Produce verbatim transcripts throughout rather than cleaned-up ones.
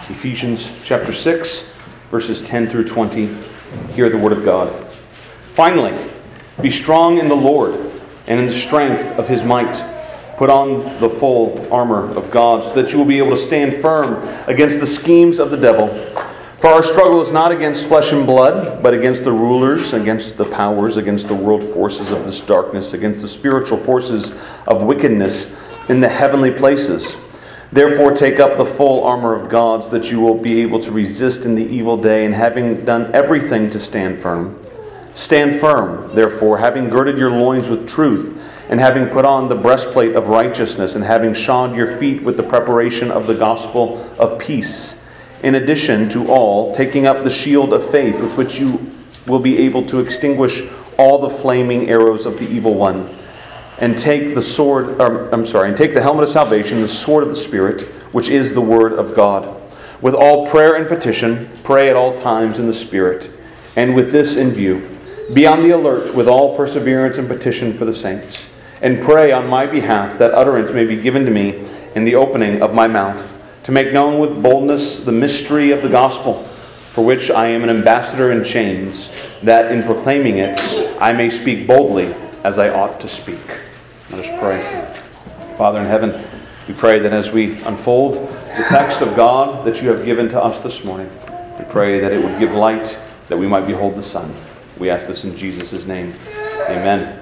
Ephesians chapter six, verses ten through twenty. Hear the word of God. Finally, be strong in the Lord and in the strength of his might. Put on the full armor of God so that you will be able to stand firm against the schemes of the devil. For our struggle is not against flesh and blood, but against the rulers, against the powers, against the world forces of this darkness, against the spiritual forces of wickedness in the heavenly places. Therefore take up the full armor of God so that you will be able to resist in the evil day, and having done everything to stand firm. Stand firm, therefore, having girded your loins with truth, and having put on the breastplate of righteousness, and having shod your feet with the preparation of the gospel of peace. In addition to all, taking up the shield of faith with which you will be able to extinguish all the flaming arrows of the evil one. And take the sword, or, I'm sorry, and take the helmet of salvation, the sword of the Spirit, which is the word of God. With all prayer and petition, pray at all times in the Spirit. And with this in view, be on the alert with all perseverance and petition for the saints. And pray on my behalf that utterance may be given to me in the opening of my mouth, to make known with boldness the mystery of the gospel, for which I am an ambassador in chains, that in proclaiming it I may speak boldly as I ought to speak. Let us pray. Father in heaven, we pray that as we unfold the text of God that you have given to us this morning, we pray that it would give light, that we might behold the sun. We ask this in Jesus' name. Amen.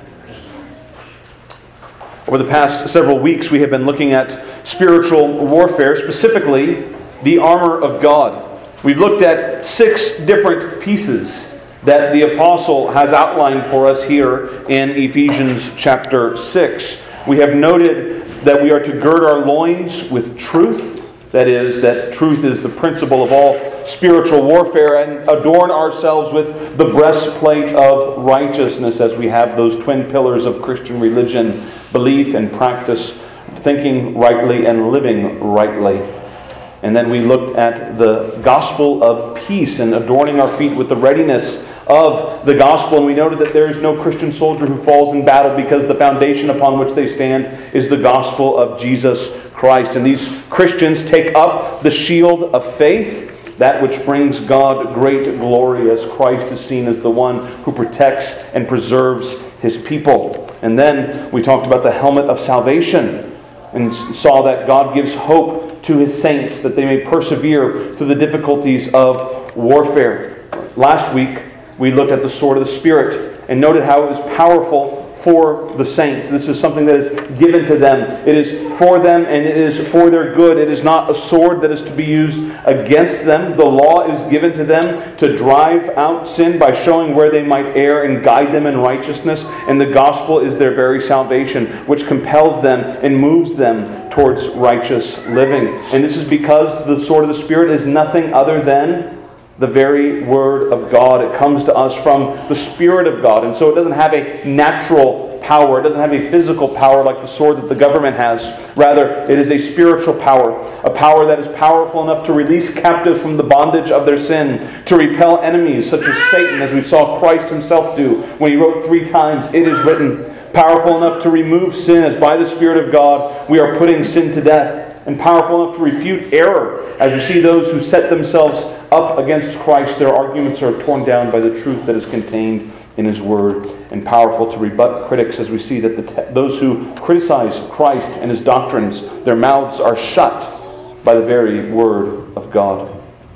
Over the past several weeks, we have been looking at spiritual warfare, specifically the armor of God. We've looked at six different pieces that the apostle has outlined for us here in Ephesians chapter six. We have noted that we are to gird our loins with truth. That is, that truth is the principle of all spiritual warfare, and adorn ourselves with the breastplate of righteousness as we have those twin pillars of Christian religion, belief and practice, thinking rightly and living rightly. And then we looked at the gospel of peace and adorning our feet with the readiness of the gospel. And we noted that there is no Christian soldier who falls in battle because the foundation upon which they stand is the gospel of Jesus Christ. And these Christians take up the shield of faith, that which brings God great glory, as Christ is seen as the one who protects and preserves his people. And then we talked about the helmet of salvation and saw that God gives hope to his saints that they may persevere through the difficulties of warfare. Last week, we looked at the sword of the Spirit and noted how it was powerful for the saints. This is something that is given to them. It is for them and it is for their good. It is not a sword that is to be used against them. The law is given to them to drive out sin by showing where they might err and guide them in righteousness. And the gospel is their very salvation, which compels them and moves them towards righteous living. And this is because the sword of the Spirit is nothing other than the very Word of God. It comes to us from the Spirit of God. And so it doesn't have a natural power. It doesn't have a physical power like the sword that the government has. Rather, it is a spiritual power. A power that is powerful enough to release captives from the bondage of their sin. To repel enemies such as Satan, as we saw Christ himself do when he wrote three times, "It is written." Powerful enough to remove sin, as by the Spirit of God we are putting sin to death. And powerful enough to refute error, as we see those who set themselves up against Christ, their arguments are torn down by the truth that is contained in his word. And powerful to rebut critics, as we see that the te- those who criticize Christ and his doctrines, their mouths are shut by the very word of God.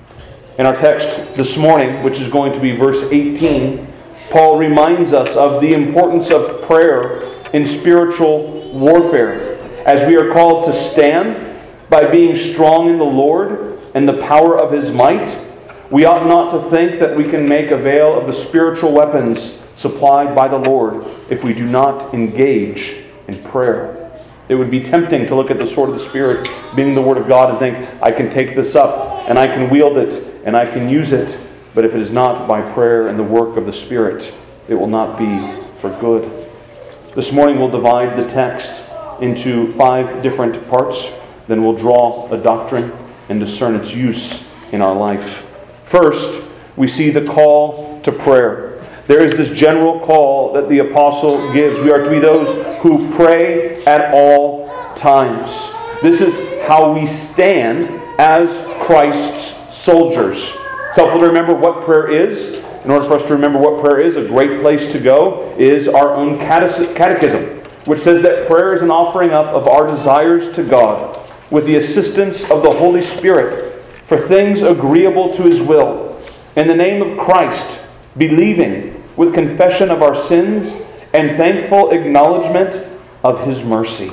In our text this morning, which is going to be verse eighteen, Paul reminds us of the importance of prayer in spiritual warfare, as we are called to stand by being strong in the Lord and the power of his might. We ought not to think that we can make avail of the spiritual weapons supplied by the Lord if we do not engage in prayer. It would be tempting to look at the sword of the Spirit, being the Word of God, and think, I can take this up, and I can wield it, and I can use it. But if it is not by prayer and the work of the Spirit, it will not be for good. This morning we'll divide the text into five different parts. Then we'll draw a doctrine and discern its use in our life. First, we see the call to prayer. There is this general call that the apostle gives. We are to be those who pray at all times. This is how we stand as Christ's soldiers. It's helpful to remember what prayer is. In order for us to remember what prayer is, a great place to go is our own catechism, which says that prayer is an offering up of our desires to God with the assistance of the Holy Spirit for things agreeable to His will, in the name of Christ, believing with confession of our sins and thankful acknowledgement of His mercy.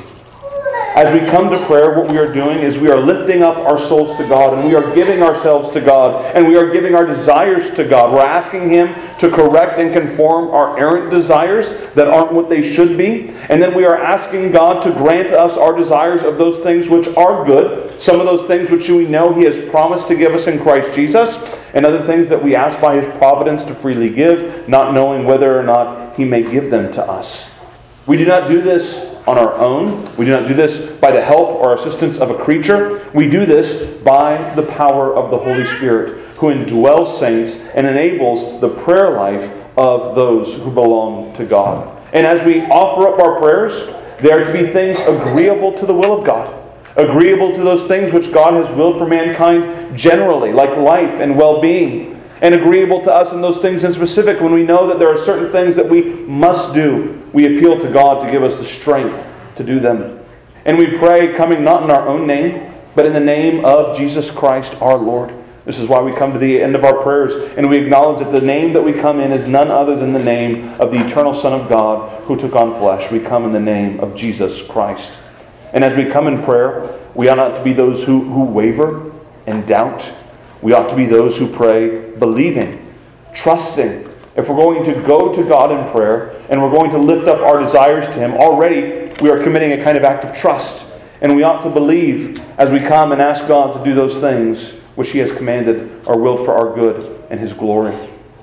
As we come to prayer, what we are doing is we are lifting up our souls to God, and we are giving ourselves to God, and we are giving our desires to God. We're asking Him to correct and conform our errant desires that aren't what they should be. And then we are asking God to grant us our desires of those things which are good, some of those things which we know He has promised to give us in Christ Jesus, and other things that we ask by His providence to freely give, not knowing whether or not He may give them to us. We do not do this on our own. We do not do this by the help or assistance of a creature. We do this by the power of the Holy Spirit, who indwells saints and enables the prayer life of those who belong to God. And as we offer up our prayers, they are to be things agreeable to the will of God, agreeable to those things which God has willed for mankind generally, like life and well-being, and agreeable to us in those things in specific. When we know that there are certain things that we must do, we appeal to God to give us the strength to do them. And we pray coming not in our own name, but in the name of Jesus Christ our Lord. This is why we come to the end of our prayers, and we acknowledge that the name that we come in is none other than the name of the eternal Son of God who took on flesh. We come in the name of Jesus Christ. And as we come in prayer, we ought not to be those who, who waver and doubt. We ought to be those who pray believing, trusting. If we're going to go to God in prayer and we're going to lift up our desires to Him, already we are committing a kind of act of trust. And we ought to believe as we come and ask God to do those things which He has commanded are willed for our good and His glory.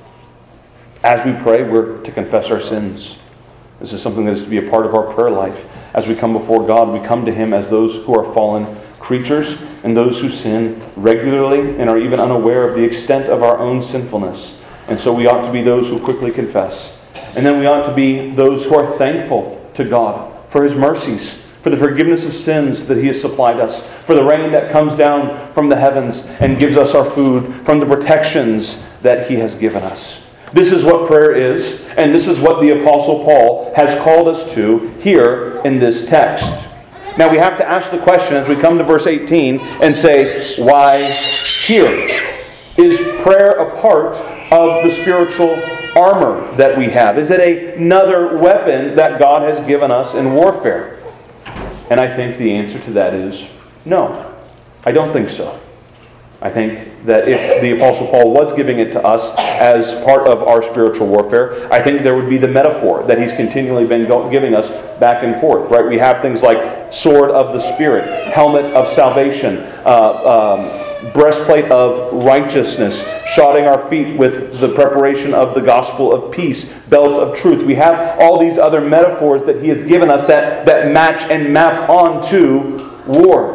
As we pray, we're to confess our sins. This is something that is to be a part of our prayer life. As we come before God, we come to Him as those who are fallen creatures and those who sin regularly and are even unaware of the extent of our own sinfulness. And so we ought to be those who quickly confess. And then we ought to be those who are thankful to God for His mercies, for the forgiveness of sins that He has supplied us, for the rain that comes down from the heavens and gives us our food, from the protections that He has given us. This is what prayer is, and this is what the Apostle Paul has called us to here in this text. Now we have to ask the question as we come to verse eighteen and say, why here? Is prayer a part of the spiritual armor that we have? Is it another weapon that God has given us in warfare? And I think the answer to that is no. I don't think so. I think that if the Apostle Paul was giving it to us as part of our spiritual warfare, I think there would be the metaphor that he's continually been giving us back and forth. Right? We have things like sword of the Spirit, helmet of salvation, uh, um, breastplate of righteousness, shodding our feet with the preparation of the gospel of peace, belt of truth. We have all these other metaphors that he has given us that, that match and map onto war.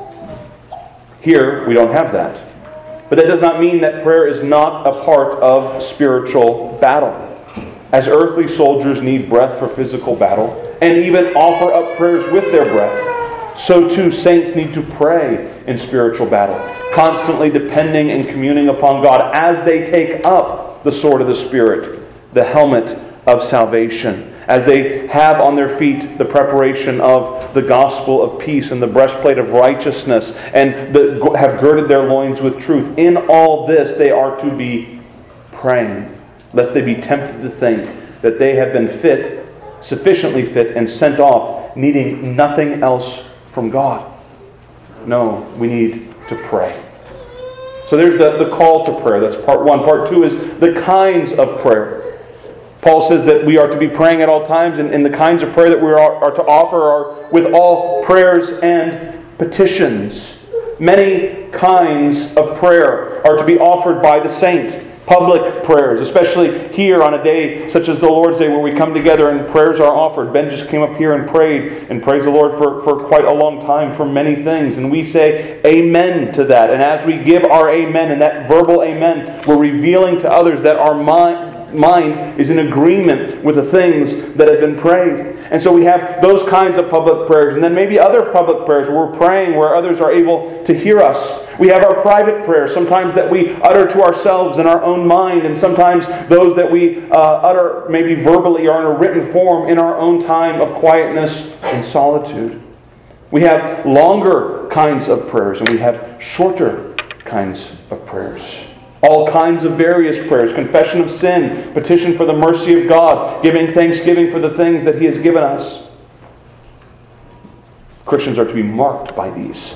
Here, we don't have that. But that does not mean that prayer is not a part of spiritual battle. As earthly soldiers need breath for physical battle, and even offer up prayers with their breath, so too saints need to pray in spiritual battle, constantly depending and communing upon God as they take up the sword of the Spirit, the helmet of salvation, as they have on their feet the preparation of the gospel of peace and the breastplate of righteousness, and the, have girded their loins with truth. In all this they are to be praying, lest they be tempted to think that they have been fit, sufficiently fit, and sent off, needing nothing else from God. No, we need to pray. So there's the, the call to prayer. That's part one. Part two is the kinds of prayer. Paul says that we are to be praying at all times, and, and the kinds of prayer that we are, are to offer are with all prayers and petitions. Many kinds of prayer are to be offered by the saint. Public prayers, especially here on a day such as the Lord's Day where we come together and prayers are offered. Ben just came up here and prayed and praised the Lord for, for quite a long time for many things. And we say amen to that. And as we give our amen and that verbal amen, we're revealing to others that our mind mind is in agreement with the things that have been prayed. And so we have those kinds of public prayers. And then maybe other public prayers where we're praying where others are able to hear us. We have our private prayers, sometimes that we utter to ourselves in our own mind, and sometimes those that we uh, utter maybe verbally or in a written form in our own time of quietness and solitude. We have longer kinds of prayers, and we have shorter kinds of prayers. All kinds of various prayers: confession of sin, petition for the mercy of God, giving thanksgiving for the things that He has given us. Christians are to be marked by these.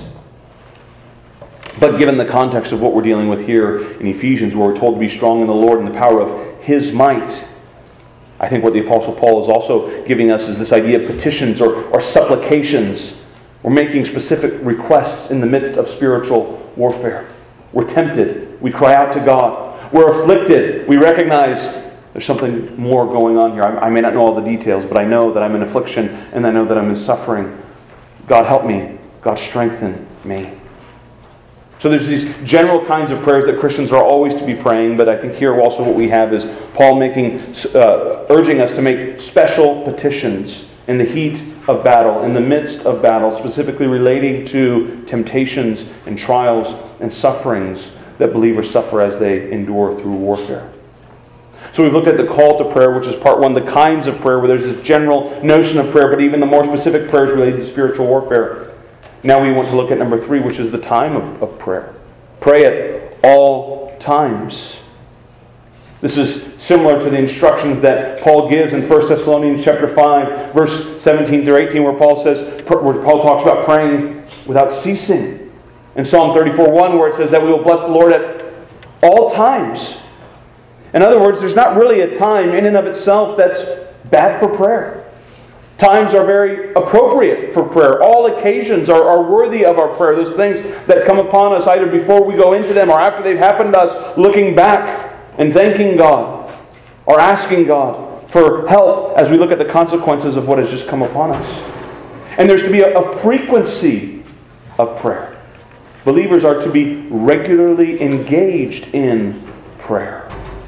But given the context of what we're dealing with here in Ephesians, where we're told to be strong in the Lord and the power of His might, I think what the Apostle Paul is also giving us is this idea of petitions or, or supplications. We're making specific requests in the midst of spiritual warfare. We're tempted. We cry out to God. We're afflicted. We recognize there's something more going on here. I, I may not know all the details, but I know that I'm in affliction and I know that I'm in suffering. God help me. God strengthen me. So there's these general kinds of prayers that Christians are always to be praying, but I think here also what we have is Paul making, uh, urging us to make special petitions in the heat of battle, in the midst of battle, specifically relating to temptations and trials and sufferings that believers suffer as they endure through warfare. So we've looked at the call to prayer, which is part one, the kinds of prayer, where there's this general notion of prayer, but even the more specific prayers related to spiritual warfare. Now we want to look at number three, which is the time of, of prayer. Pray at all times. This is similar to the instructions that Paul gives in First Thessalonians chapter five, verse seventeen through eighteen, where Paul says, where Paul talks about praying without ceasing. In Psalm thirty-four one, where it says that we will bless the Lord at all times. In other words, there's not really a time in and of itself that's bad for prayer. Times are very appropriate for prayer. All occasions are, are worthy of our prayer. Those things that come upon us either before we go into them or after they've happened to us, looking back and thanking God or asking God for help as we look at the consequences of what has just come upon us. And there's to be a, a frequency of prayer. Believers are to be regularly engaged in prayer.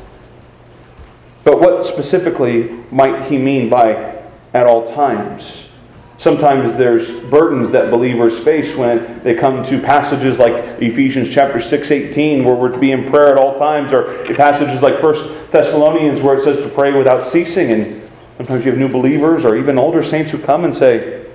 But what specifically might he mean by at all times? Sometimes there's burdens that believers face when they come to passages like Ephesians chapter six eighteen, where we're to be in prayer at all times, or passages like First Thessalonians where it says to pray without ceasing. And sometimes you have new believers or even older saints who come and say,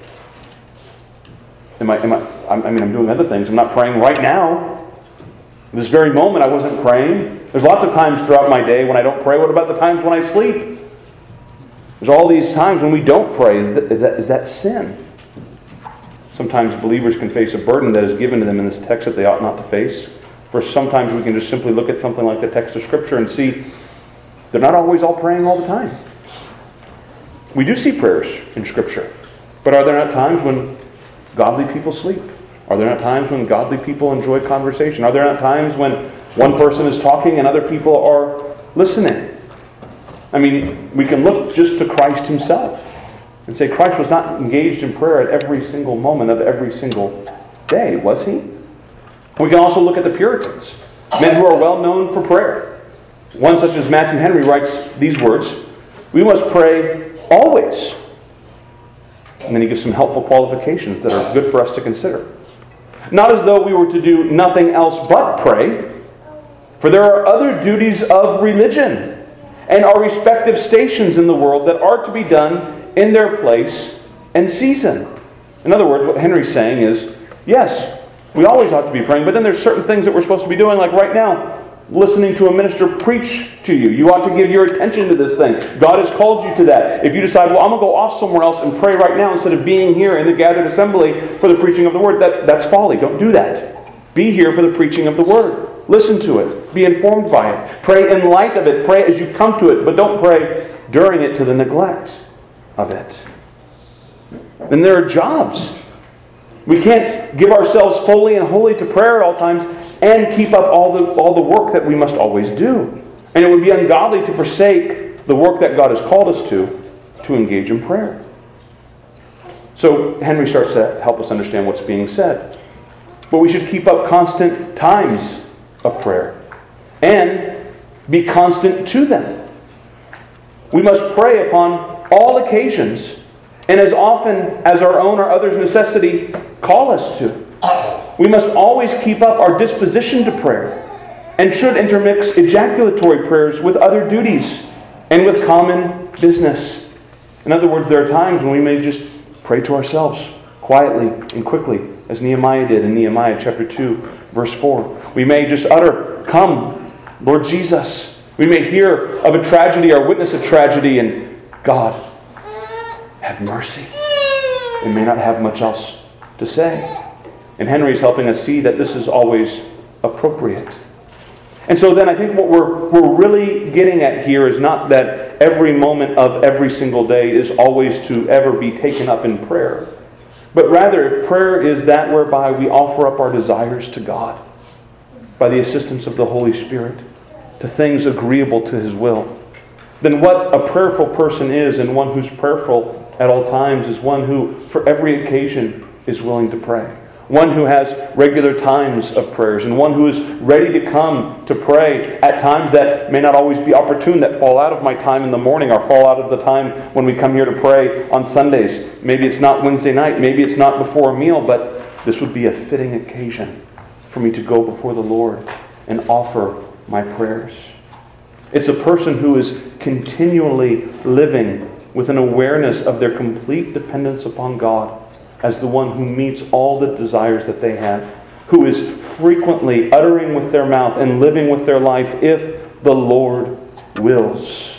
Am I, am I, I mean, I'm doing other things. I'm not praying right now. This very moment I wasn't praying. There's lots of times throughout my day when I don't pray. What about the times when I sleep? There's all these times when we don't pray. Is that, is that, is that sin? Sometimes believers can face a burden that is given to them in this text that they ought not to face. For sometimes we can just simply look at something like the text of Scripture and see they're not always all praying all the time. We do see prayers in Scripture. But are there not times when godly people sleep? Are there not times when godly people enjoy conversation? Are there not times when one person is talking and other people are listening? I mean, we can look just to Christ Himself and say Christ was not engaged in prayer at every single moment of every single day, was He? We can also look at the Puritans, men who are well known for prayer. One such as Matthew Henry writes these words: "We must pray always." And then he gives some helpful qualifications that are good for us to consider. Not as though we were to do nothing else but pray, for there are other duties of religion and our respective stations in the world that are to be done in their place and season. In other words, what Henry's saying is, yes, we always ought to be praying, but then there's certain things that we're supposed to be doing, like right now, listening to a minister preach to you. You ought to give your attention to this thing. God has called you to that. If you decide, well, I'm going to go off somewhere else and pray right now instead of being here in the gathered assembly for the preaching of the Word, that, that's folly. Don't do that. Be here for the preaching of the Word. Listen to it. Be informed by it. Pray in light of it. Pray as you come to it, but don't pray during it to the neglect of it. And there are jobs. We can't give ourselves fully and wholly to prayer at all times and keep up all the all the work that we must always do. And it would be ungodly to forsake the work that God has called us to, to engage in prayer. So Henry starts to help us understand what's being said. But we should keep up constant times of prayer and be constant to them. We must pray upon all occasions, and as often as our own or others' necessity call us to. We must always keep up our disposition to prayer, and should intermix ejaculatory prayers with other duties and with common business. In other words, there are times when we may just pray to ourselves quietly and quickly, as Nehemiah did in Nehemiah chapter two, verse four. We may just utter, "Come, Lord Jesus." We may hear of a tragedy or witness a tragedy, and "God, have mercy." We may not have much else to say. And Henry is helping us see that this is always appropriate. And so then I think what we're, we're really getting at here is not that every moment of every single day is always to ever be taken up in prayer. But rather, prayer is that whereby we offer up our desires to God by the assistance of the Holy Spirit to things agreeable to His will. Then what a prayerful person is, and one who's prayerful at all times, is one who, for every occasion, is willing to pray. One who has regular times of prayers, and one who is ready to come to pray at times that may not always be opportune, that fall out of my time in the morning or fall out of the time when we come here to pray on Sundays. Maybe it's not Wednesday night, maybe it's not before a meal, but this would be a fitting occasion for me to go before the Lord and offer my prayers. It's a person who is continually living with an awareness of their complete dependence upon God as the one who meets all the desires that they have, who is frequently uttering with their mouth and living with their life, "If the Lord wills."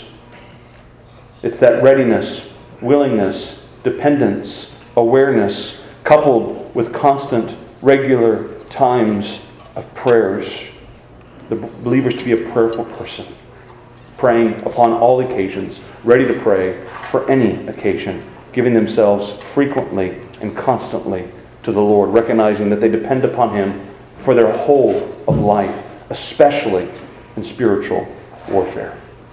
It's that readiness, willingness, dependence, awareness, coupled with constant, regular times of prayers. The believer's to be a prayerful person, praying upon all occasions, ready to pray for any occasion, giving themselves frequently and constantly to the Lord, recognizing that they depend upon Him for their whole of life, especially in spiritual warfare.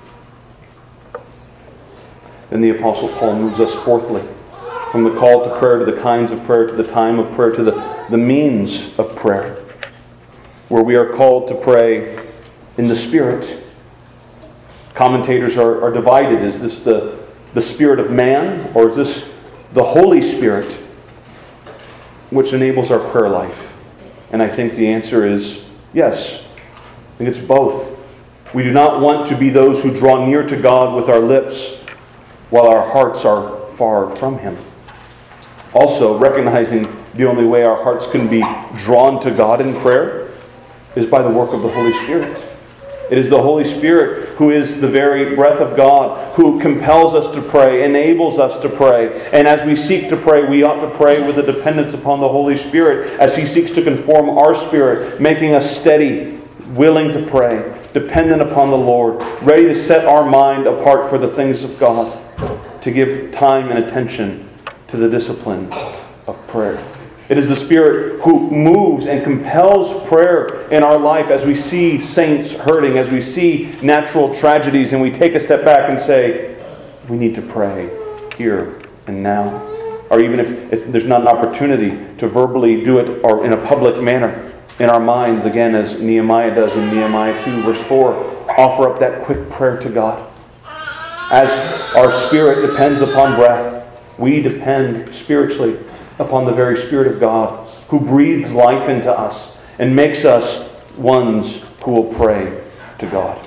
Then the Apostle Paul moves us fourthly from the call to prayer to the kinds of prayer to the time of prayer to the, the means of prayer, where we are called to pray in the Spirit. Commentators are, are divided. Is this the, the Spirit of man, or is this the Holy Spirit which enables our prayer life? And I think the answer is yes. I think it's both. We do not want to be those who draw near to God with our lips while our hearts are far from Him. Also, recognizing the only way our hearts can be drawn to God in prayer is by the work of the Holy Spirit. It is the Holy Spirit who is the very breath of God, who compels us to pray, enables us to pray. And as we seek to pray, we ought to pray with a dependence upon the Holy Spirit as He seeks to conform our spirit, making us steady, willing to pray, dependent upon the Lord, ready to set our mind apart for the things of God, to give time and attention to the discipline of prayer. It is the Spirit who moves and compels prayer in our life as we see saints hurting, as we see natural tragedies, and we take a step back and say, we need to pray here and now. Or even if it's, there's not an opportunity to verbally do it or in a public manner, in our minds, again, as Nehemiah does in Nehemiah two, verse four, offer up that quick prayer to God. As our spirit depends upon breath, we depend spiritually upon the very Spirit of God, who breathes life into us and makes us ones who will pray to God.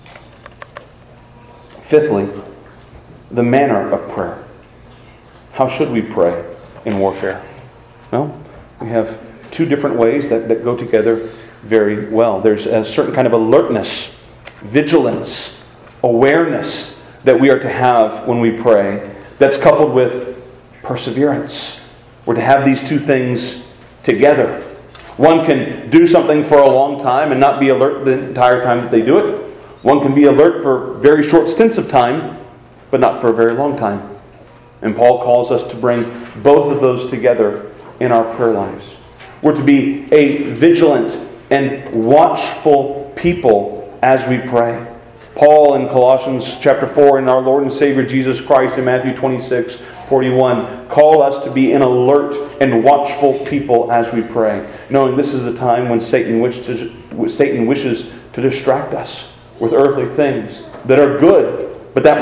Fifthly, the manner of prayer. How should we pray in warfare? Well, we have two different ways that, that go together very well. There's a certain kind of alertness, vigilance, awareness that we are to have when we pray, that's coupled with perseverance. We're to have these two things together. One can do something for a long time and not be alert the entire time that they do it. One can be alert for very short stints of time, but not for a very long time. And Paul calls us to bring both of those together in our prayer lives. We're to be a vigilant and watchful people as we pray. Paul in Colossians chapter four and our Lord and Savior Jesus Christ in Matthew twenty-six forty-one call us to be an alert and watchful people as we pray, knowing this is the time when Satan, wish to, Satan wishes to distract us with earthly things that are good, but that might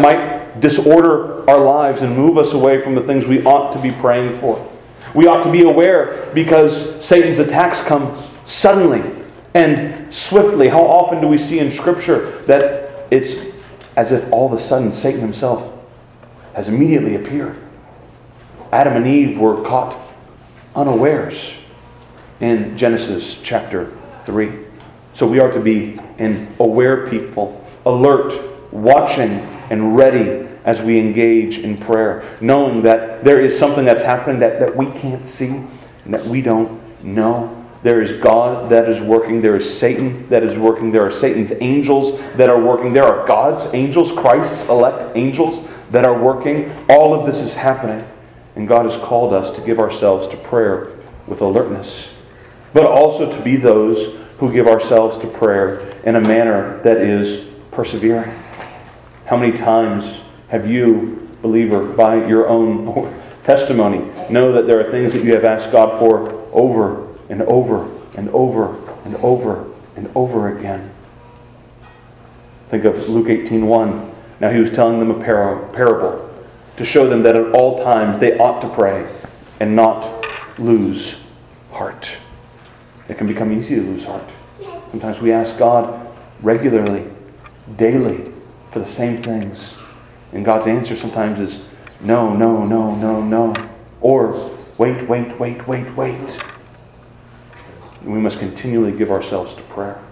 disorder our lives and move us away from the things we ought to be praying for. We ought to be aware because Satan's attacks come suddenly and swiftly. How often do we see in Scripture that it's as if all of a sudden Satan himself has immediately appeared? Adam and Eve were caught unawares in Genesis chapter three. So we are to be an aware people, alert, watching, and ready as we engage in prayer, knowing that there is something that's happening that, that we can't see and that we don't know. There is God that is working. There is Satan that is working. There are Satan's angels that are working. There are God's angels, Christ's elect angels that are working. All of this is happening. And God has called us to give ourselves to prayer with alertness, but also to be those who give ourselves to prayer in a manner that is persevering. How many times have you, believer, by your own testimony, know that there are things that you have asked God for over and over and over and over and over again? Think of Luke eighteen one. Now he was telling them a par- parable to show them that at all times they ought to pray and not lose heart. It can become easy to lose heart. Sometimes we ask God regularly, daily, for the same things. And God's answer sometimes is no, no, no, no, no. Or wait, wait, wait, wait, wait. And we must continually give ourselves to prayer.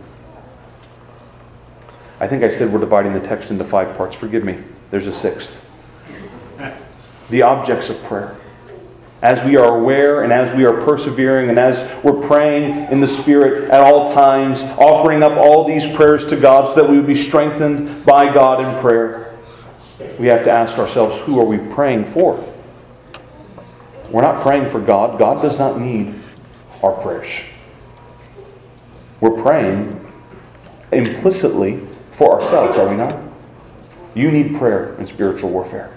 I think I said we're dividing the text into five parts. Forgive me. There's a sixth. The objects of prayer. As we are aware and as we are persevering and as we're praying in the Spirit at all times, offering up all these prayers to God so that we would be strengthened by God in prayer, we have to ask ourselves, who are we praying for? We're not praying for God. God does not need our prayers. We're praying implicitly for ourselves, are we not? You need prayer in spiritual warfare.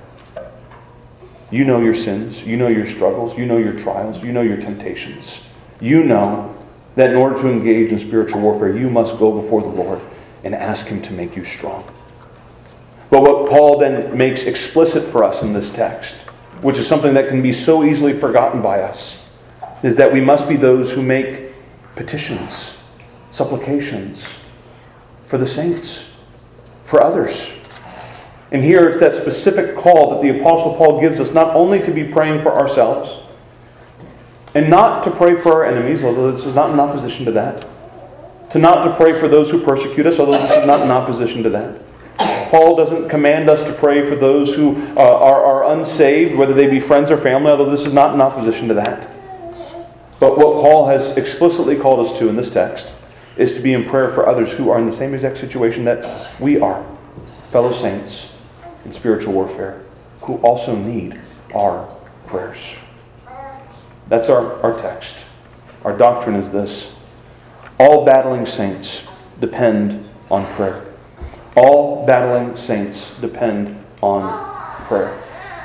You know your sins. You know your struggles. You know your trials. You know your temptations. You know that in order to engage in spiritual warfare, you must go before the Lord and ask Him to make you strong. But what Paul then makes explicit for us in this text, which is something that can be so easily forgotten by us, is that we must be those who make petitions, supplications for the saints, for others. And here it's that specific call that the Apostle Paul gives us, not only to be praying for ourselves, and not to pray for our enemies, although this is not in opposition to that. To not to pray for those who persecute us, although this is not in opposition to that. Paul doesn't command us to pray for those who uh, are, are unsaved, whether they be friends or family, although this is not in opposition to that. But what Paul has explicitly called us to in this text is to be in prayer for others who are in the same exact situation that we are, fellow saints in spiritual warfare, who also need our prayers. That's our, our text. Our doctrine is this: all battling saints depend on prayer. All battling saints depend on prayer.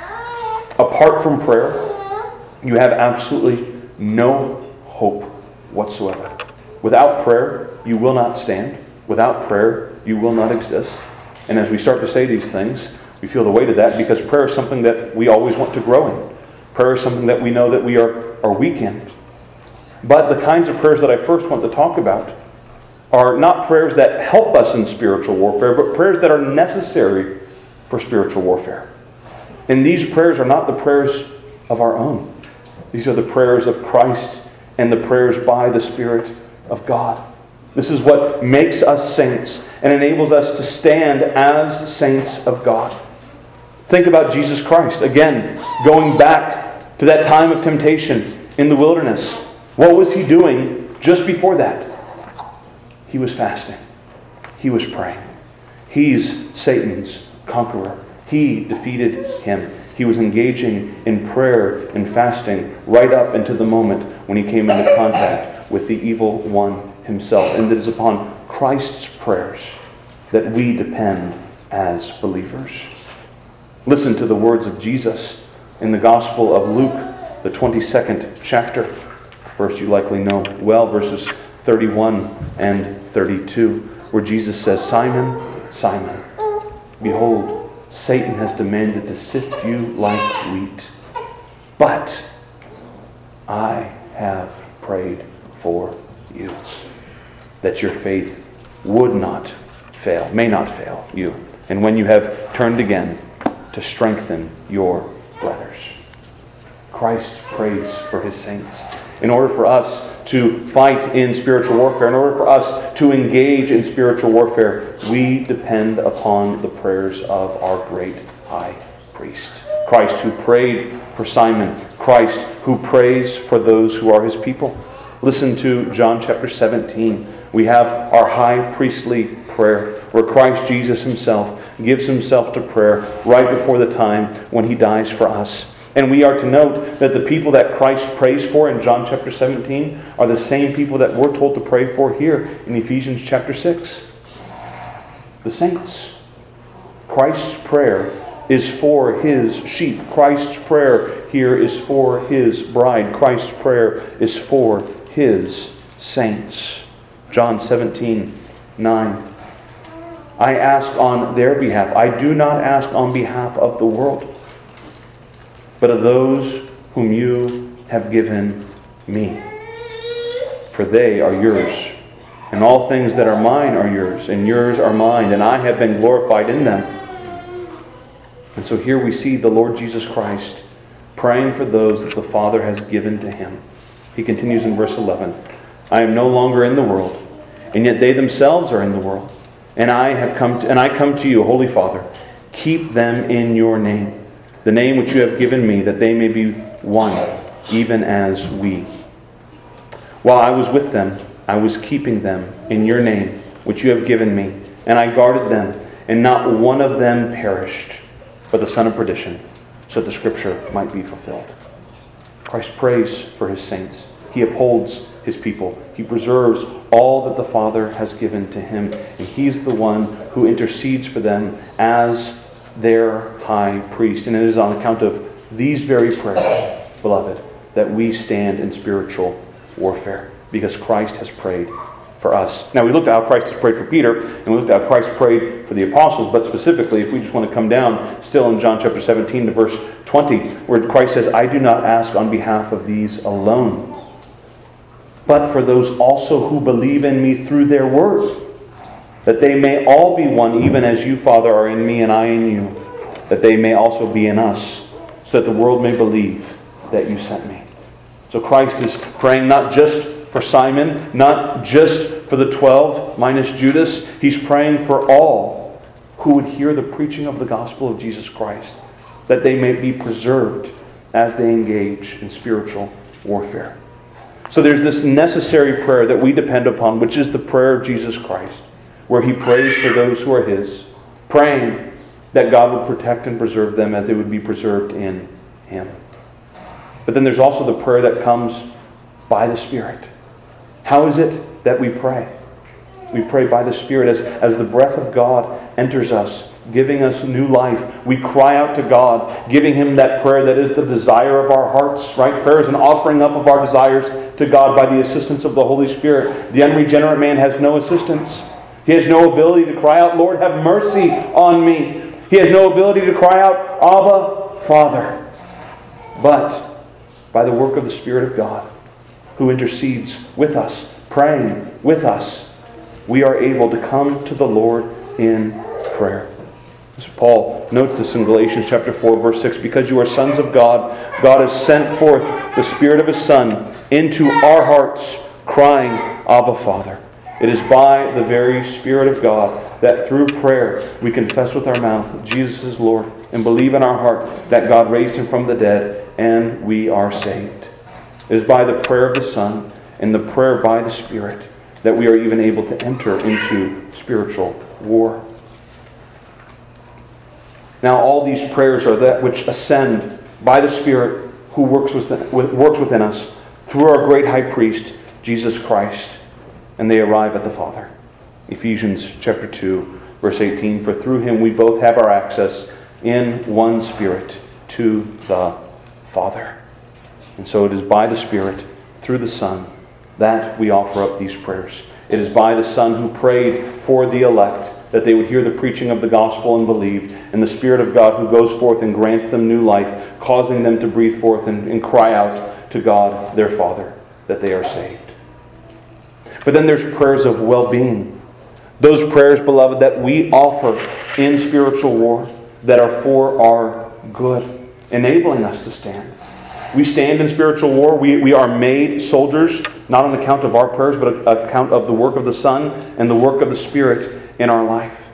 Apart from prayer, you have absolutely no hope whatsoever. Without prayer, you will not stand. Without prayer, you will not exist. And as we start to say these things, we feel the weight of that, because prayer is something that we always want to grow in. Prayer is something that we know that we are, are weak in. But the kinds of prayers that I first want to talk about are not prayers that help us in spiritual warfare, but prayers that are necessary for spiritual warfare. And these prayers are not the prayers of our own. These are the prayers of Christ and the prayers by the Spirit of God. This is what makes us saints and enables us to stand as saints of God. Think about Jesus Christ. Again, going back to that time of temptation in the wilderness. What was He doing just before that? He was fasting. He was praying. He's Satan's conqueror. He defeated him. He was engaging in prayer and fasting right up into the moment when he came into contact with the evil one himself. And it is upon Christ's prayers that we depend as believers. Listen to the words of Jesus in the Gospel of Luke, the twenty-second chapter. Verse you likely know well, verses thirty-one and thirty-two, where Jesus says, Simon, Simon, behold, Satan has demanded to sift you like wheat. But I have prayed for you, that your faith would not fail, may not fail you. And when you have turned again, to strengthen your brothers. Christ prays for his saints. In order for us to fight in spiritual warfare, in order for us to engage in spiritual warfare, we depend upon the prayers of our great high priest. Christ who prayed for Simon. Christ who prays for those who are his people. Listen to John chapter seventeen. We have our high priestly prayer where Christ Jesus himself gives himself to prayer right before the time when he dies for us. And we are to note that the people that Christ prays for in John chapter seventeen are the same people that we're told to pray for here in Ephesians chapter six. The saints. Christ's prayer is for his sheep. Christ's prayer here is for his bride. Christ's prayer is for his saints. John seventeen nine. I ask on their behalf. I do not ask on behalf of the world, but of those whom you have given me. For they are yours, and all things that are mine are yours, and yours are mine, and I have been glorified in them. And so here we see the Lord Jesus Christ praying for those that the Father has given to him. He continues in verse eleven. I am no longer in the world, and yet they themselves are in the world. And I have come to, and I come to you, Holy Father, keep them in your name, the name which you have given me, that they may be one, even as we. While I was with them, I was keeping them in your name, which you have given me, and I guarded them, and not one of them perished, but the son of perdition, so that the scripture might be fulfilled. Christ prays for his saints. He upholds his people. He preserves all that the Father has given to him. And he's the one who intercedes for them as their high priest. And it is on account of these very prayers, beloved, that we stand in spiritual warfare. Because Christ has prayed for us. Now we looked at how Christ has prayed for Peter, and we looked at how Christ prayed for the apostles, but specifically, if we just want to come down, still in John chapter seventeen to verse twenty, where Christ says, I do not ask on behalf of these alone, but for those also who believe in me through their word, that they may all be one, even as you, Father, are in me and I in you, that they may also be in us, so that the world may believe that you sent me. So Christ is praying not just for Simon, not just for the twelve minus Judas. He's praying for all who would hear the preaching of the gospel of Jesus Christ, that they may be preserved as they engage in spiritual warfare. So there's this necessary prayer that we depend upon, which is the prayer of Jesus Christ, where he prays for those who are his, praying that God would protect and preserve them as they would be preserved in him. But then there's also the prayer that comes by the Spirit. How is it that we pray? We pray by the Spirit as, as the breath of God enters us, giving us new life. We cry out to God, giving him that prayer that is the desire of our hearts, right? Prayer is an offering up of our desires to God by the assistance of the Holy Spirit. The unregenerate man has no assistance. He has no ability to cry out, Lord, have mercy on me. He has no ability to cry out, Abba, Father. But by the work of the Spirit of God, who intercedes with us, praying with us, we are able to come to the Lord in prayer. As Paul notes this in Galatians chapter four, verse six, because you are sons of God, God has sent forth the Spirit of his Son into our hearts, crying, Abba, Father. It is by the very Spirit of God that through prayer we confess with our mouth Jesus is Lord and believe in our heart that God raised him from the dead and we are saved. It is by the prayer of the Son and the prayer by the Spirit that we are even able to enter into spiritual war. Now all these prayers are that which ascend by the Spirit who works within, works within us through our great high priest, Jesus Christ, and they arrive at the Father. Ephesians chapter two, verse eighteen, for through him we both have our access in one Spirit to the Father. And so it is by the Spirit, through the Son, that we offer up these prayers. It is by the Son who prayed for the elect that they would hear the preaching of the gospel and believe, and the Spirit of God who goes forth and grants them new life, causing them to breathe forth and, and cry out to God, their Father, that they are saved. But then there's prayers of well-being. Those prayers, beloved, that we offer in spiritual war that are for our good, enabling us to stand. We stand in spiritual war. We, we are made soldiers, not on account of our prayers, but on account of the work of the Son and the work of the Spirit in our life.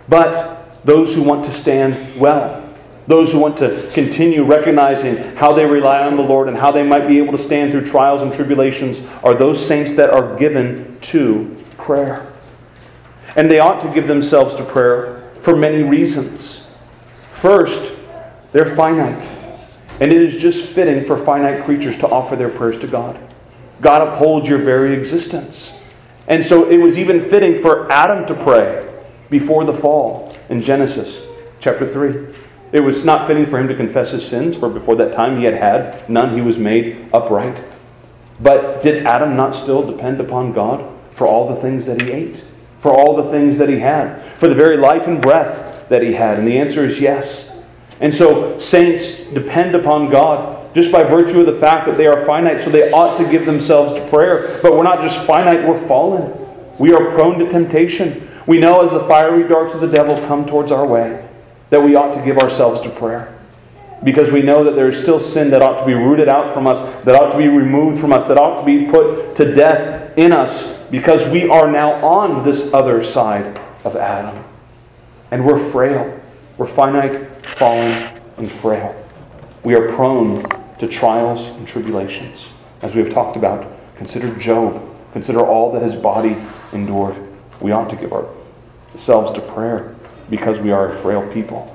But those who want to stand well, those who want to continue recognizing how they rely on the Lord and how they might be able to stand through trials and tribulations, are those saints that are given to prayer. And they ought to give themselves to prayer for many reasons. First, they're finite. And it is just fitting for finite creatures to offer their prayers to God. God upholds your very existence. And so it was even fitting for Adam to pray before the fall in Genesis chapter three. It was not fitting for him to confess his sins, for before that time he had had none. He was made upright. But did Adam not still depend upon God for all the things that he ate? For all the things that he had? For the very life and breath that he had? And the answer is yes. And so saints depend upon God just by virtue of the fact that they are finite, so they ought to give themselves to prayer. But we're not just finite, we're fallen. We are prone to temptation. We know as the fiery darts of the devil come towards our way that we ought to give ourselves to prayer. Because we know that there is still sin that ought to be rooted out from us, that ought to be removed from us, that ought to be put to death in us, because we are now on this other side of Adam. And we're frail. We're finite, fallen, and frail. We are prone to trials and tribulations. As we have talked about, consider Job. Consider all that his body endured. We ought to give ourselves to prayer because we are a frail people.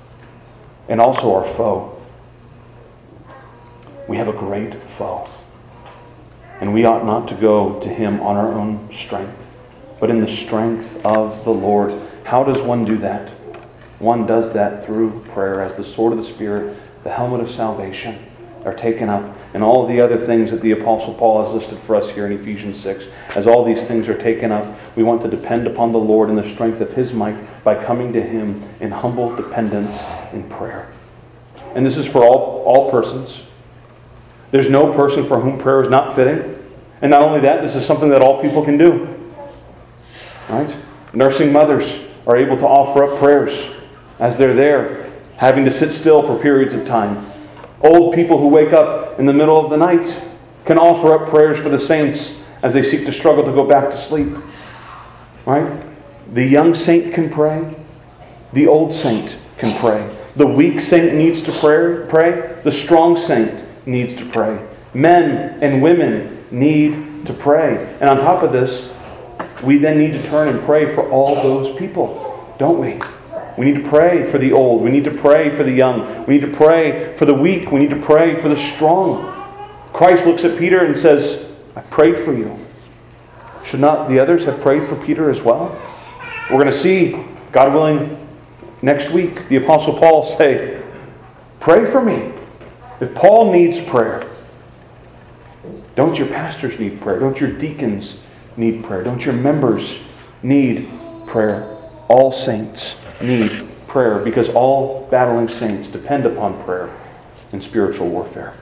And also our foe. We have a great foe. And we ought not to go to him on our own strength, but in the strength of the Lord. How does one do that? One does that through prayer, as the sword of the Spirit, the helmet of salvation are taken up, and all of the other things that the Apostle Paul has listed for us here in Ephesians six. As all these things are taken up, we want to depend upon the Lord in the strength of his might by coming to him in humble dependence in prayer. And this is for all, all persons. There's no person for whom prayer is not fitting. And not only that, this is something that all people can do. Right? Nursing mothers are able to offer up prayers as they're there, having to sit still for periods of time. Old people who wake up in the middle of the night can offer up prayers for the saints as they seek to struggle to go back to sleep. Right? The young saint can pray. The old saint can pray. The weak saint needs to pray. pray. The strong saint needs to pray. Men and women need to pray. And on top of this, we then need to turn and pray for all those people, don't we? We need to pray for the old. We need to pray for the young. We need to pray for the weak. We need to pray for the strong. Christ looks at Peter and says, I prayed for you. Should not the others have prayed for Peter as well? We're going to see, God willing, next week, the Apostle Paul say, pray for me. If Paul needs prayer, don't your pastors need prayer? Don't your deacons need prayer? Don't your members need prayer? All saints need prayer, because all battling saints depend upon prayer in spiritual warfare.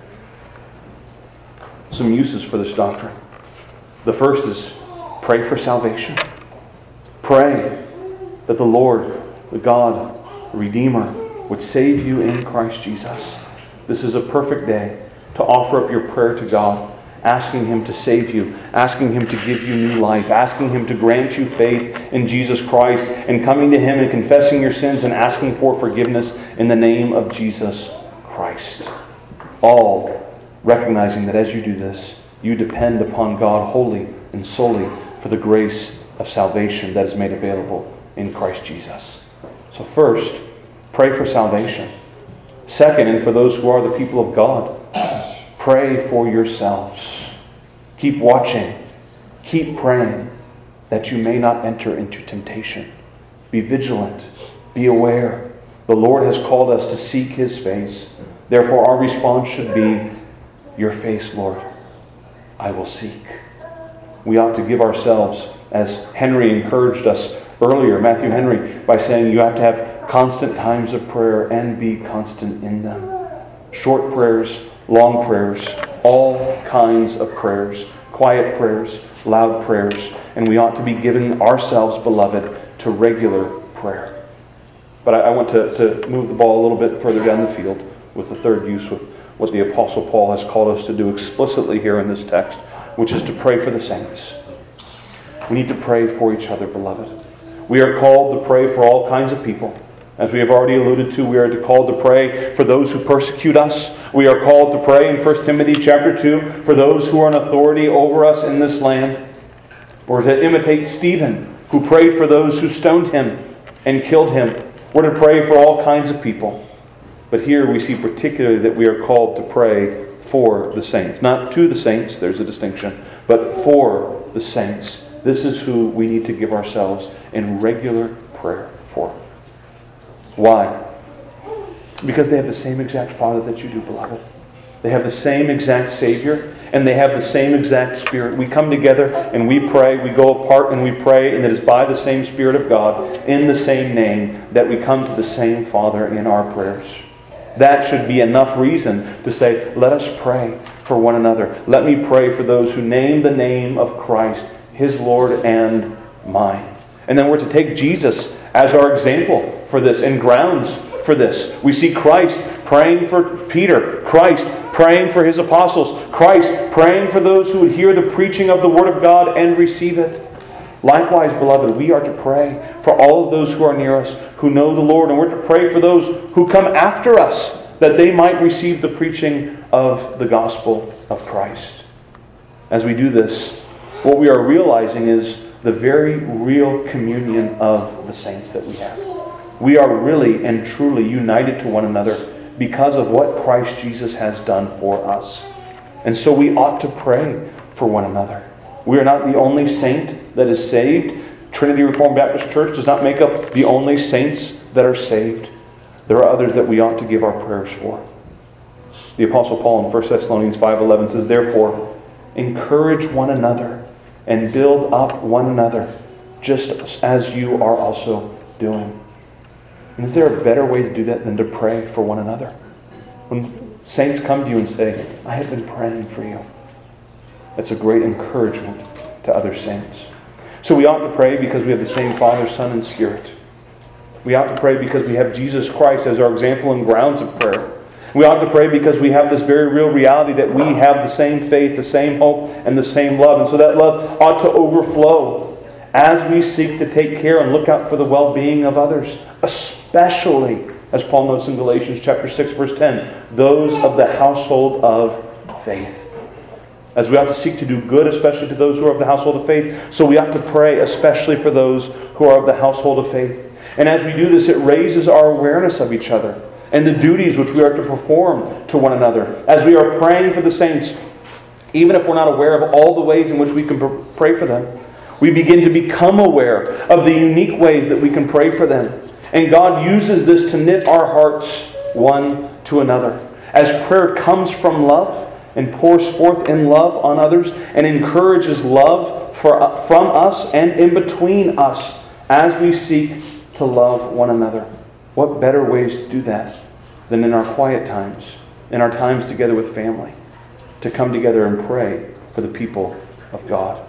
Some uses for this doctrine. The first is pray for salvation. Pray that the Lord, the God, the Redeemer, would save you in Christ Jesus. This is a perfect day to offer up your prayer to God, asking him to save you, asking him to give you new life, asking him to grant you faith in Jesus Christ, and coming to him and confessing your sins and asking for forgiveness in the name of Jesus Christ. All recognizing that as you do this, you depend upon God wholly and solely for the grace of salvation that is made available in Christ Jesus. So first, pray for salvation. Second, and for those who are the people of God, pray for yourselves. Keep watching. Keep praying that you may not enter into temptation. Be vigilant. Be aware. The Lord has called us to seek his face. Therefore, our response should be, your face, Lord, I will seek. We ought to give ourselves, as Henry encouraged us earlier, Matthew Henry, by saying you have to have constant times of prayer and be constant in them. Short prayers, long prayers, all kinds of prayers, quiet prayers, loud prayers, and we ought to be giving ourselves, beloved, to regular prayer. But I, I want to, to move the ball a little bit further down the field with the third use, with what the Apostle Paul has called us to do explicitly here in this text, which is to pray for the saints. We need to pray for each other, beloved. We are called to pray for all kinds of people. As we have already alluded to, we are called to pray for those who persecute us. We are called to pray in First Timothy chapter two for those who are in authority over us in this land. Or to imitate Stephen, who prayed for those who stoned him and killed him. We're to pray for all kinds of people. But here we see particularly that we are called to pray for the saints. Not to the saints, there's a distinction, but for the saints. This is who we need to give ourselves in regular prayer for. Why? Because they have the same exact Father that you do, beloved. They have the same exact Savior, and they have the same exact Spirit. We come together and we pray, we go apart and we pray, and it is by the same Spirit of God, in the same name, that we come to the same Father in our prayers. That should be enough reason to say, let us pray for one another. Let me pray for those who name the name of Christ, His Lord and mine. And then we're to take Jesus as our example for this and grounds for this. We see Christ praying for Peter, Christ praying for His apostles, Christ praying for those who would hear the preaching of the Word of God and receive it. Likewise, beloved, we are to pray for all of those who are near us, who know the Lord, and we're to pray for those who come after us, that they might receive the preaching of the gospel of Christ. As we do this, what we are realizing is the very real communion of the saints that we have. We are really and truly united to one another because of what Christ Jesus has done for us. And so we ought to pray for one another. We are not the only saint that is saved. Trinity Reformed Baptist Church does not make up the only saints that are saved. There are others that we ought to give our prayers for. The Apostle Paul in First Thessalonians five eleven says, therefore, encourage one another and build up one another, just as you are also doing. And is there a better way to do that than to pray for one another? When saints come to you and say, I have been praying for you, that's a great encouragement to other saints. So we ought to pray because we have the same Father, Son, and Spirit. We ought to pray because we have Jesus Christ as our example and grounds of prayer. We ought to pray because we have this very real reality that we have the same faith, the same hope, and the same love. And so that love ought to overflow as we seek to take care and look out for the well-being of others, especially, as Paul notes in Galatians chapter six, verse ten, those of the household of faith. As we ought to seek to do good, especially to those who are of the household of faith, so we ought to pray especially for those who are of the household of faith. And as we do this, it raises our awareness of each other and the duties which we are to perform to one another. As we are praying for the saints, even if we're not aware of all the ways in which we can pray for them, we begin to become aware of the unique ways that we can pray for them. And God uses this to knit our hearts one to another. As prayer comes from love and pours forth in love on others and encourages love for, from us and in between us as we seek to love one another. What better ways to do that than in our quiet times, in our times together with family, to come together and pray for the people of God.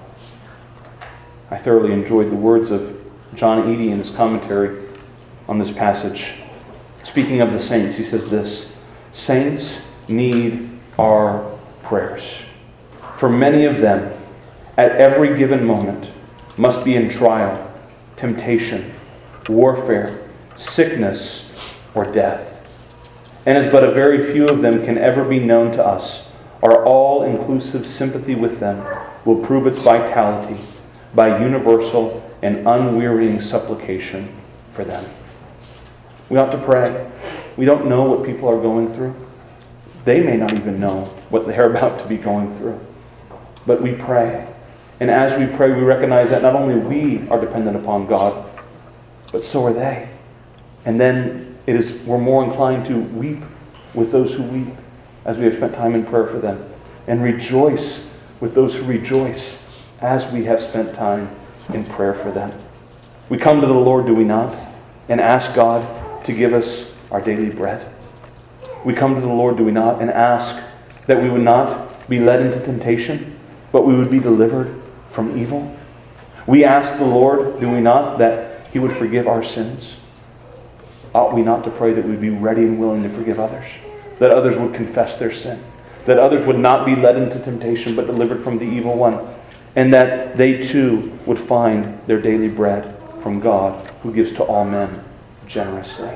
I thoroughly enjoyed the words of John Eady in his commentary on this passage. Speaking of the saints, he says this, saints need our prayers. For many of them, at every given moment, must be in trial, temptation, warfare, sickness, or death. And as but a very few of them can ever be known to us, our all-inclusive sympathy with them will prove its vitality by universal and unwearying supplication for them. We ought to pray. We don't know what people are going through. They may not even know what they're about to be going through. But we pray. And as we pray, we recognize that not only we are dependent upon God, but so are they. And then it is we're more inclined to weep with those who weep as we have spent time in prayer for them, and rejoice with those who rejoice as we have spent time in prayer for them. We come to the Lord, do we not, and ask God to give us our daily bread? We come to the Lord, do we not, and ask that we would not be led into temptation, but we would be delivered from evil? We ask the Lord, do we not, that He would forgive our sins? Ought we not to pray that we'd be ready and willing to forgive others? That others would confess their sin? That others would not be led into temptation, but delivered from the evil one? And that they too would find their daily bread from God, who gives to all men generously.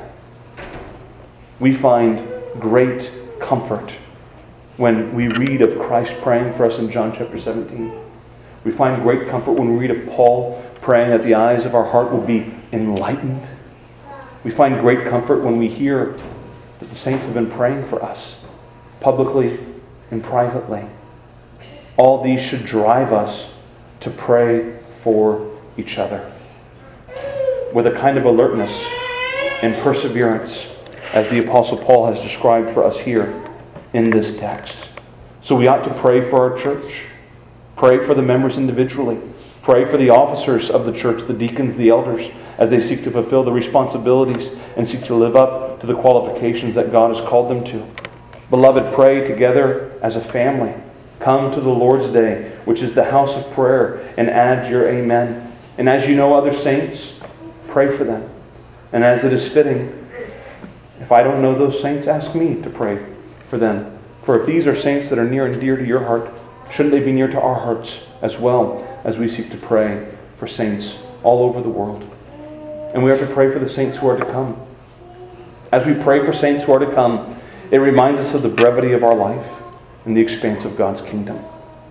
We find great comfort when we read of Christ praying for us in John chapter seventeen. We find great comfort when we read of Paul praying that the eyes of our heart will be enlightened. We find great comfort when we hear that the saints have been praying for us, publicly and privately. All these should drive us to pray for each other with a kind of alertness and perseverance, as the Apostle Paul has described for us here in this text. So we ought to pray for our church. Pray for the members individually. Pray for the officers of the church, the deacons, the elders, as they seek to fulfill the responsibilities and seek to live up to the qualifications that God has called them to. Beloved, pray together as a family. Come to the Lord's Day, which is the house of prayer, and add your amen. And as you know other saints, pray for them. And as it is fitting, if I don't know those saints, ask me to pray for them. For if these are saints that are near and dear to your heart, shouldn't they be near to our hearts as well, as we seek to pray for saints all over the world? And we are to pray for the saints who are to come. As we pray for saints who are to come, it reminds us of the brevity of our life and the expanse of God's kingdom.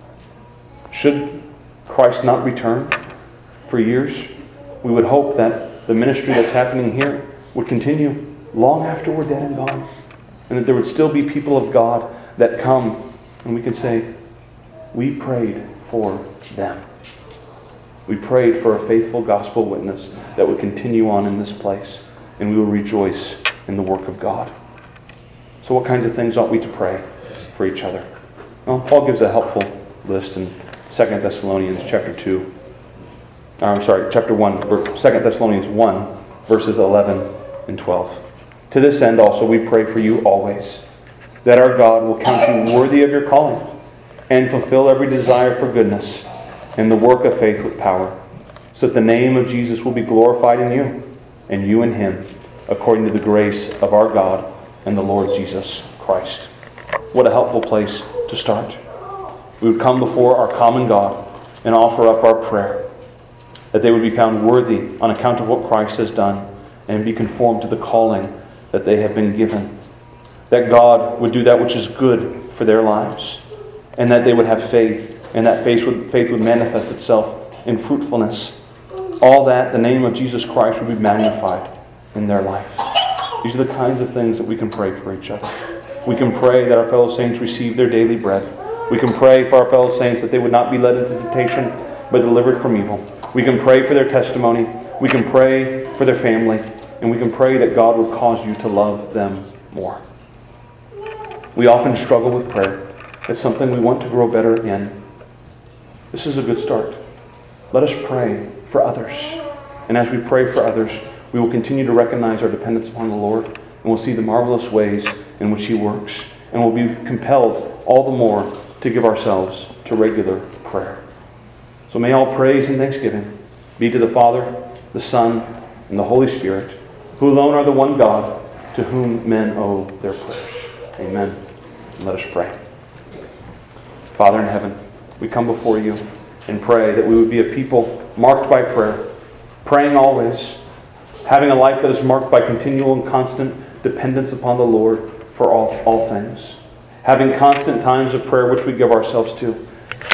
Should Christ not return for years, we would hope that the ministry that's happening here would continue long after we're dead and gone. And that there would still be people of God that come and we can say, we prayed for them. We prayed for a faithful gospel witness that would continue on in this place, and we will rejoice in the work of God. So what kinds of things ought we to pray for each other? Well, Paul gives a helpful list in Second Thessalonians chapter two. Or, I'm sorry, chapter one, Second Thessalonians one, verses eleven and twelve. To this end also we pray for you always, that our God will count you worthy of your calling, and fulfill every desire for goodness and the work of faith with power, so that the name of Jesus will be glorified in you, and you in Him, according to the grace of our God and the Lord Jesus Christ. What a helpful place to start. We would come before our common God and offer up our prayer, that they would be found worthy on account of what Christ has done, and be conformed to the calling that they have been given. That God would do that which is good for their lives, and that they would have faith, and that faith would, faith would manifest itself in fruitfulness. All that, the name of Jesus Christ would be magnified in their life. These are the kinds of things that we can pray for each other. We can pray that our fellow saints receive their daily bread. We can pray for our fellow saints that they would not be led into temptation, but delivered from evil. We can pray for their testimony. We can pray for their family. And we can pray that God will cause you to love them more. We often struggle with prayer. It's something we want to grow better in. This is a good start. Let us pray for others. And as we pray for others, we will continue to recognize our dependence upon the Lord, and we'll see the marvelous ways in which He works, and we'll be compelled all the more to give ourselves to regular prayer. So may all praise and thanksgiving be to the Father, the Son, and the Holy Spirit, who alone are the one God, to whom men owe their prayers. Amen. And let us pray. Father in heaven, we come before you and pray that we would be a people marked by prayer, praying always, having a life that is marked by continual and constant dependence upon the Lord for all, all things, having constant times of prayer which we give ourselves to,